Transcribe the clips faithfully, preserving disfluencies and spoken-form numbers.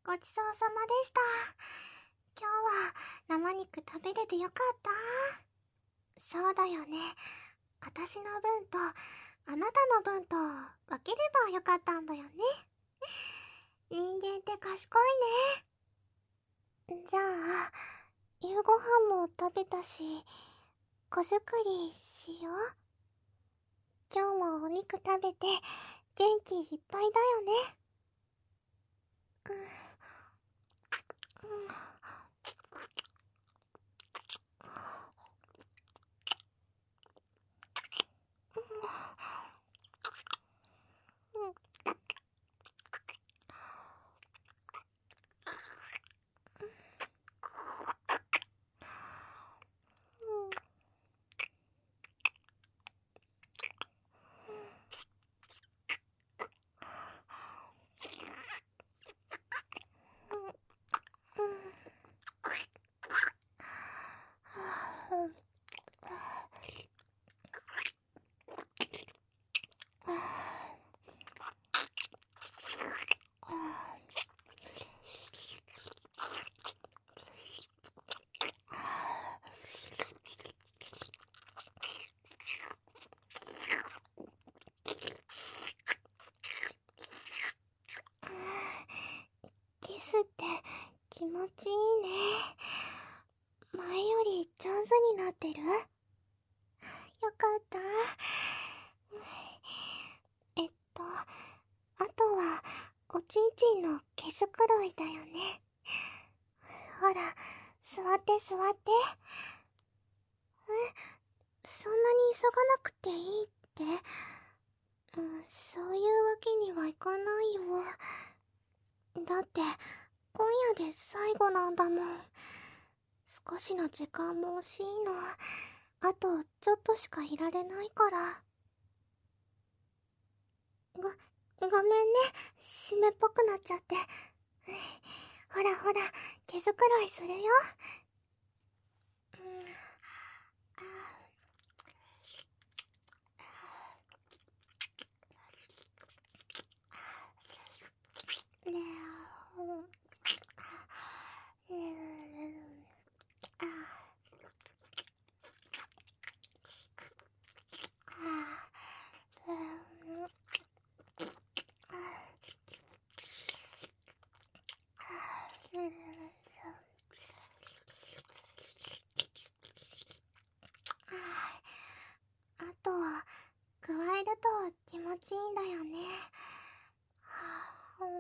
ごちそうさまでした。今日は生肉食べれてよかった。そうだよね。私の分とあなたの分と分ければよかったんだよね。人間って賢いね。じゃあ夕ご飯も食べたし、子作りしよう。今日もお肉食べて元気いっぱいだよね。うん、うんキスって気持ちいいね。前より上手になってる？よかった。えっと、あとはおちんちんの毛づくろいだよね。ほら、座って座って。え、そんなに急がなくていいって？うん、そういうわけにはいかないよ。だって今夜で最後なんだもん。少しの時間も惜しいの。あとちょっとしかいられないから。ご、ごめんね。湿っぽくなっちゃって。ほらほら、毛づくろいするよ。うん、あ、ねえ、うん、あ、あ、うん、あ、うん、あとは加えると気持ちいいんだよね。はあ、うん、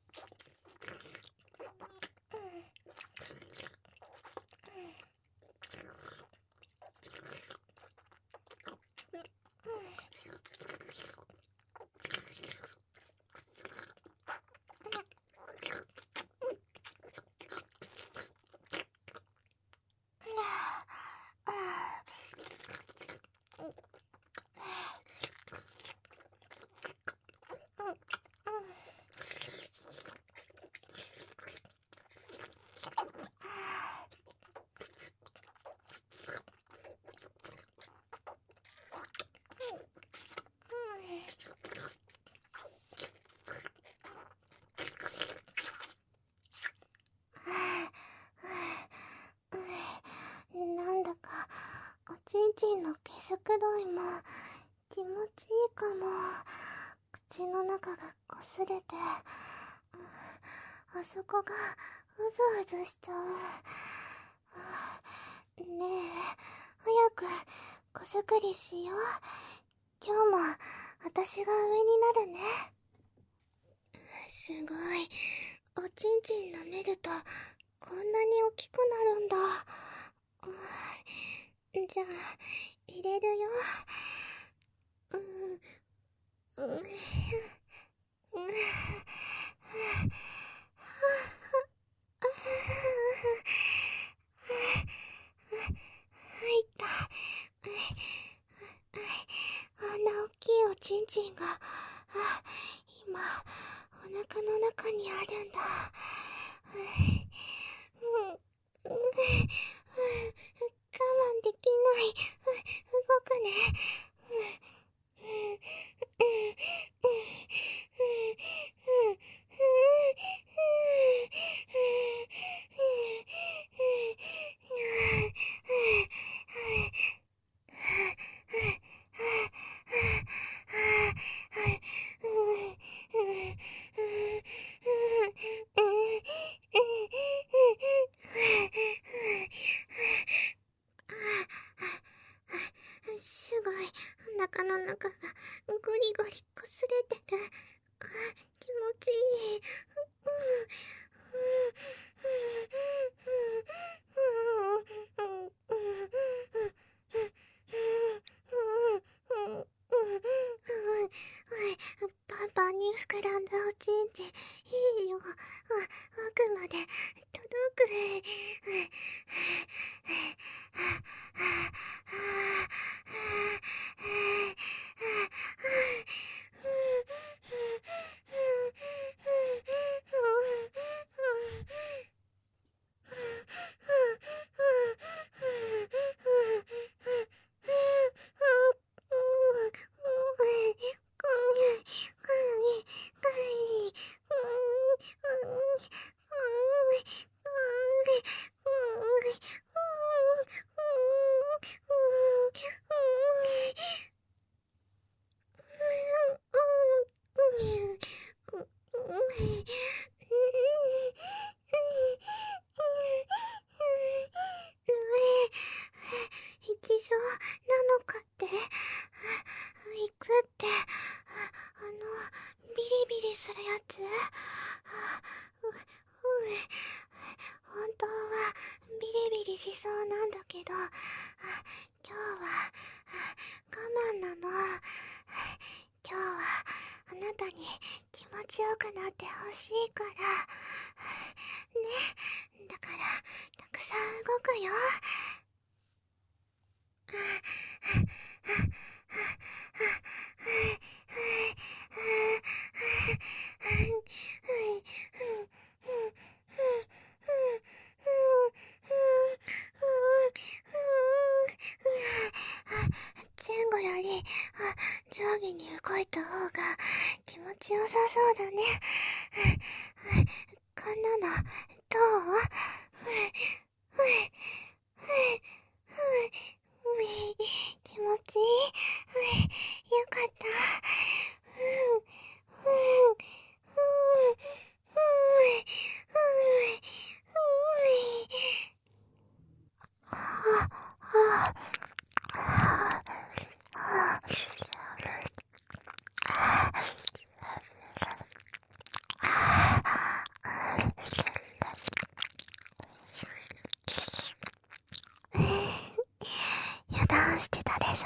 なんだかおちんちんの毛づくろいも気持ちいいかも。口の中がこすれて、あそこがうずうずしちゃう。ねえ、早く子作りしよう。今日も私が上になるね。すごい。おちんちん舐めるとこんなに大きくなるんだ。じゃあ入れるよ。うん、うん、入った。あんな大きいおちんちんが今お腹の中にあるんだ。うん、我慢できない。動くね。 気持ちいい。パンパンに膨らんだおちんちん、いいよ。奥まで届く。行きそうなのかって。行くって、あの、ビリビリするやつ。う、う、本当はビリビリしそうなんだけど、今日は我慢なの。今日はあなたに気持ちよくなってほしいから。ね、だからたくさん動くよ。前後より上下に動いた方が気持ちよさそうだね。こんなのどう？気持ちいい。よかった。油断してたでしょ。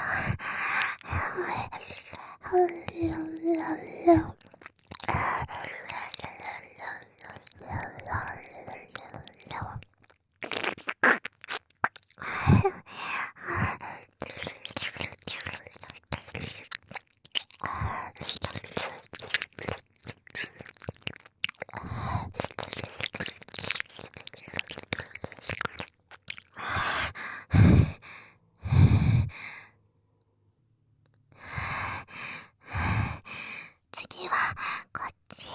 次はこっち。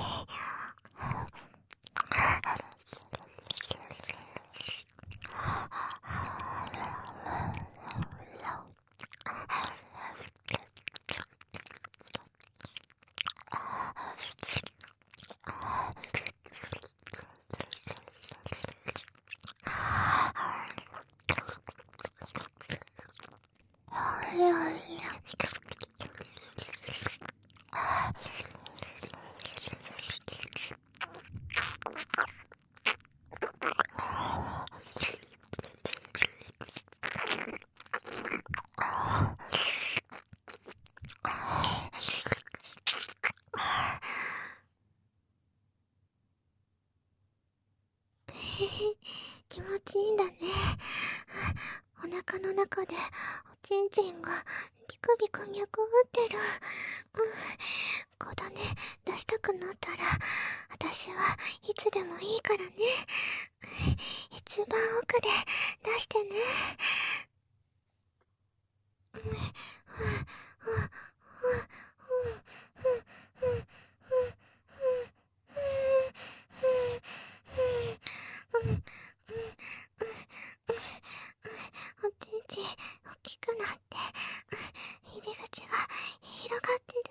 気持ちいいんだね。お腹の中でおちんちんがビクビク脈打ってる。うん、こだね出したくなったら私はいつでもいいからね。一番奥で出してね。おちんちん大きくなって入り口が広がってる。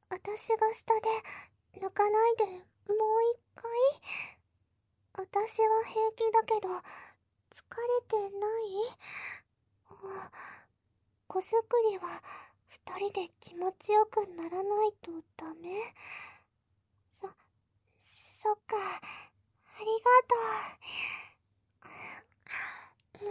私が下で抜かないでもう一回。私は平気だけど疲れてない？あ、子作りは二人で気持ちよくならないとダメ？そ、そっか。ありがとう。うん。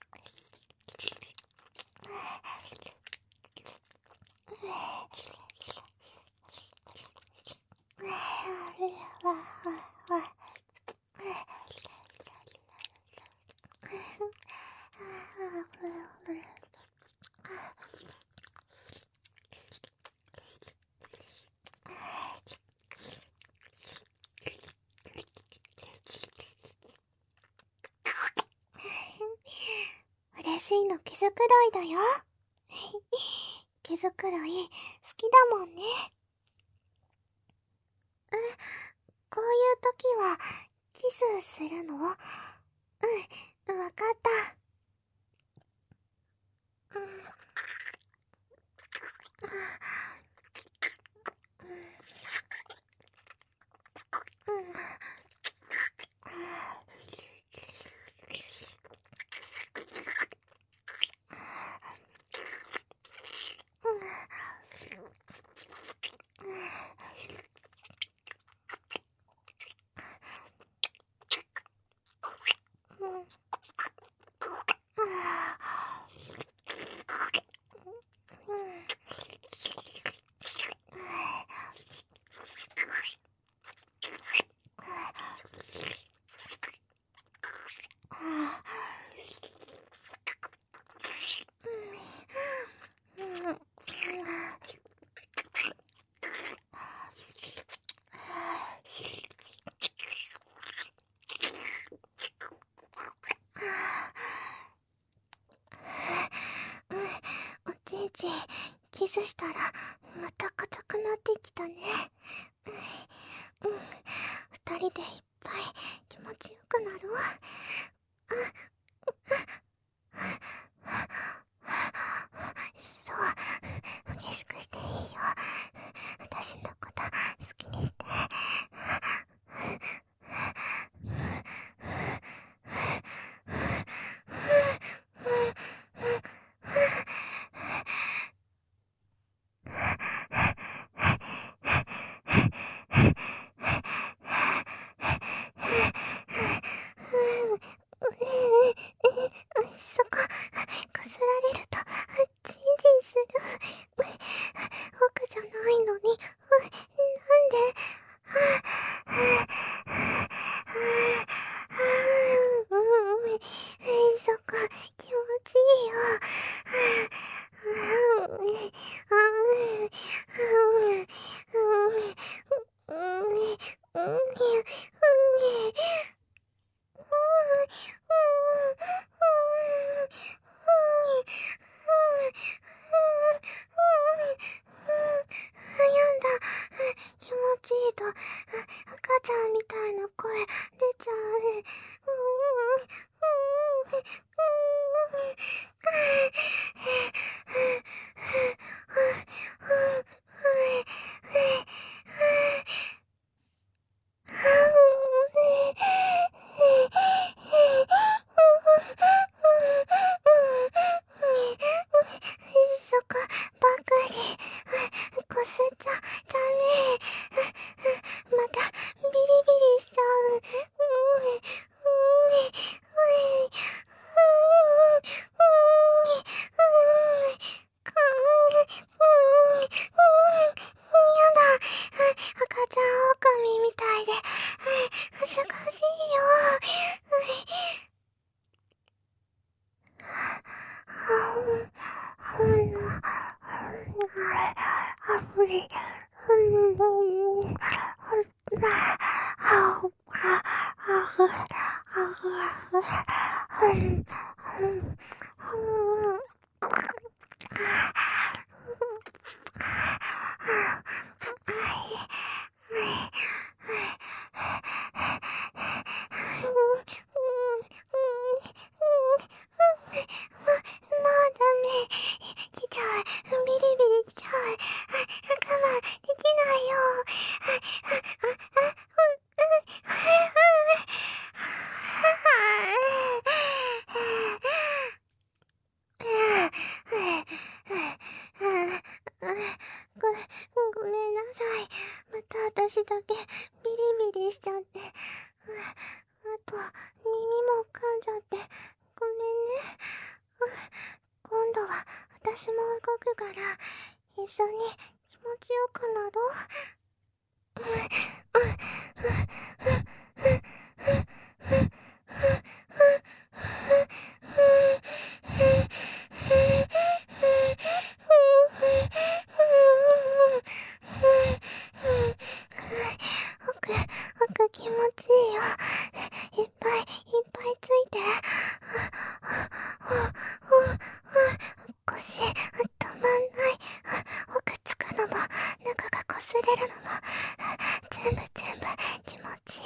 嬉しいの毛づくろいだよ。毛づくろい好きだもんね。うん、こういう時はキスするの？うん、わかった。うん、うん、うん。おちんちんキスしたらまた硬くなってきたね。うん、二人でいっぱい気持ちよくなるわ。そう、激しくしていいよ。私のこと好きにして。そこ、こすられると、チンチンする。奥じゃないのに、なんで？そこ、気持ちいいよ。気持ちいいと赤ちゃんみたいな声出ちゃう。そこばかりこすっちゃダメ。またビリビリしちゃう。やだ、赤ちゃん狼みたいで恥ずかしいよ。もうダメ。来ちゃう。ビリビリ来ちゃう。我慢で私だけビリビリしちゃって、うん、あと耳も噛んじゃってごめんね、うん、今度は私も動くから一緒に気持ちよくなろう。うんうんうんうんうん奥、奥気持ちいいよ。いっぱいいっぱいついて。腰、止まんない。奥つくのも、中が擦れるのも、全部全部気持ちいい。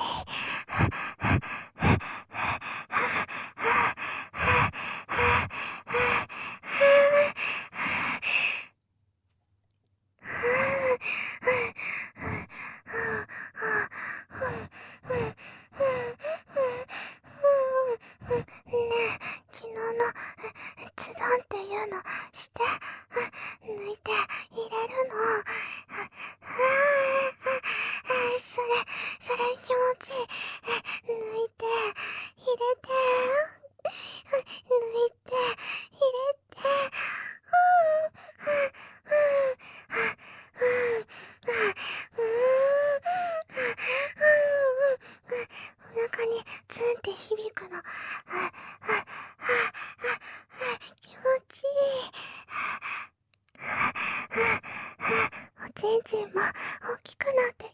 ねえ、昨日のズドンっていうのして抜いて入れるの。それそれ気持ちいい。抜いて入れて抜いて入れて、お腹にツンって響くの。気持ちいい。おちんちんも大きくなってる。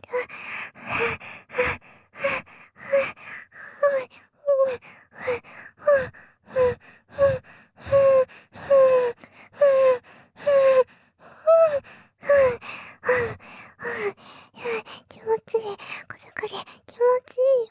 気持ちいい。こざかり気持ちいいよ。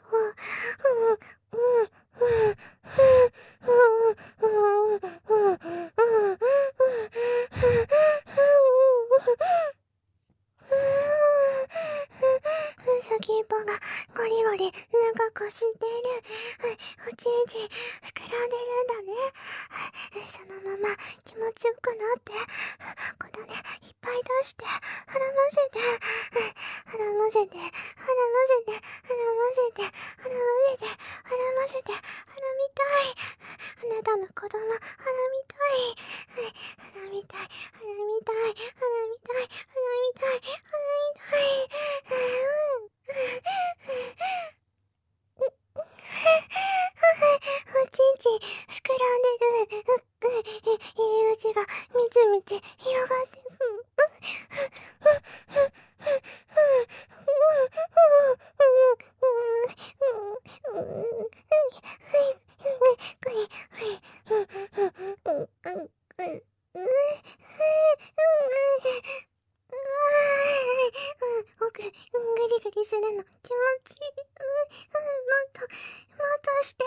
先っぽがゴリゴリ長くしてる。おちんちん膨らんでるんだね。そのまま気持ちよくなって、このねいっぱい出して絡ませて、絡ませて絡ませて絡ませて絡ませて絡ませて、絡みたい。あなたの子供絡みたい。絡みたい絡みたい絡みたい絡みたい絡みたい。おちんちん膨らんでる。入り口がみちみち広がってる。奥、グリグリするの気持ちいい。もっと、もっとして。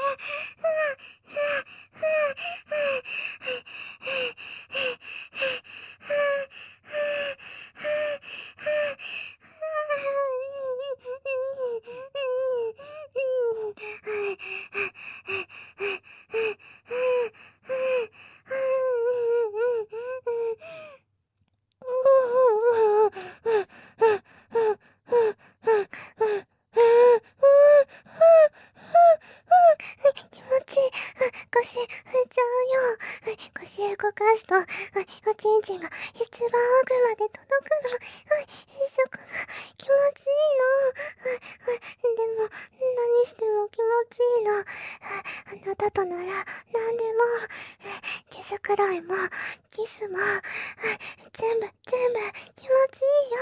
気持ちいい。腰振っちゃうよ。腰動かすとおちんちんが一番奥まで届くの。そこが気持ちいいの。でも何しても気持ちいいの。あなたとなら何でも、キスくらいもキスも全部全部気持ちいいよ。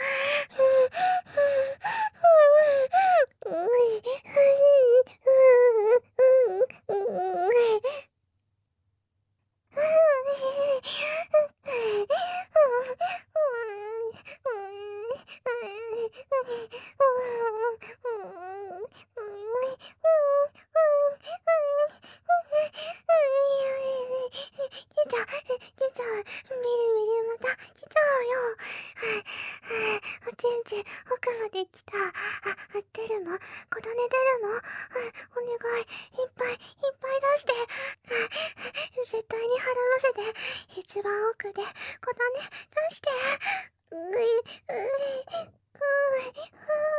来た、来た、ビリビリまた来たよ。おちんちん奥まで来た。あ、出るの？小種出るの？お願い、いっぱいいっぱい出して。絶対に絡ませて。一番奥で小種出して。ういういうう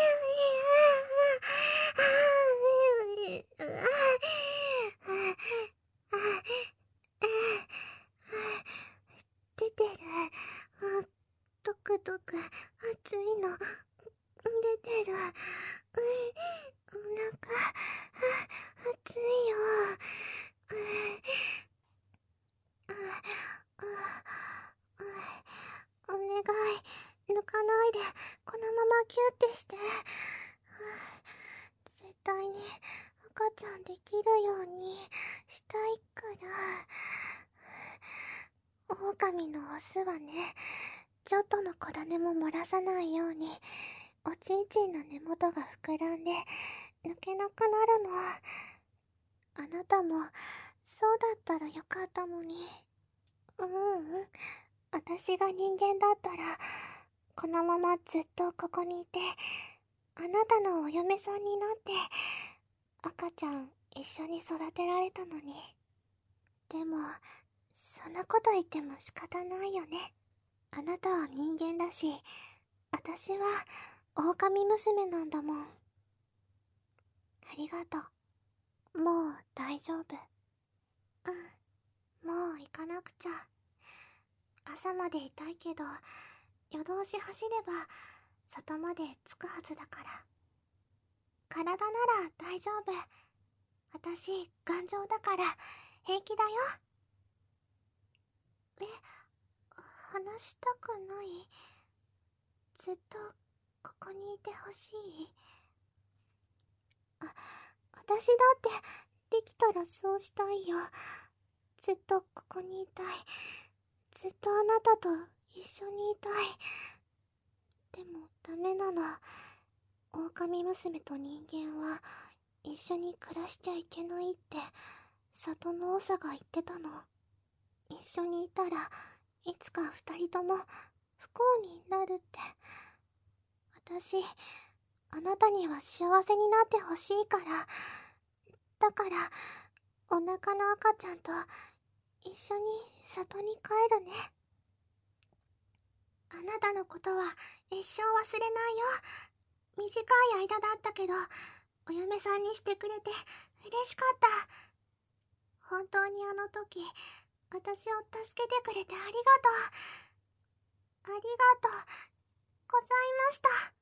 出てる。ドクドク熱いの出てる。お腹熱いよ。お願い、抜かないで、このままキュッてして。絶対に赤ちゃんできるようにしたいから。狼のオスはね、ちょっとの小種も漏らさないようにおちんちんの根元が膨らんで抜けなくなるの。あなたもそうだったらよかったのに。ううん、私が人間だったらこのままずっとここにいて、あなたのお嫁さんになって赤ちゃん一緒に育てられたのに。でもそんなこと言っても仕方ないよね。あなたは人間だし、私は狼娘なんだもん。ありがとう。もう大丈夫。うん、もう行かなくちゃ。朝までいたいけど、夜通し走れば里まで着くはずだから。体なら大丈夫。私頑丈だから平気だよ。え、話したくない？ずっとここにいてほしい。あ、私だってできたらそうしたいよ。ずっとここにいたい。ずっとあなたと一緒にいたい。でもダメなの。狼娘と人間は一緒に暮らしちゃいけないって里の長が言ってたの。一緒にいたらいつか二人とも不幸になるって。私、あなたには幸せになってほしいから。だからお腹の赤ちゃんと一緒に里に帰るね。あなたのことは一生忘れないよ。短い間だったけどお嫁さんにしてくれて嬉しかった。本当にあの時私を助けてくれてありがとう。ありがとうございました。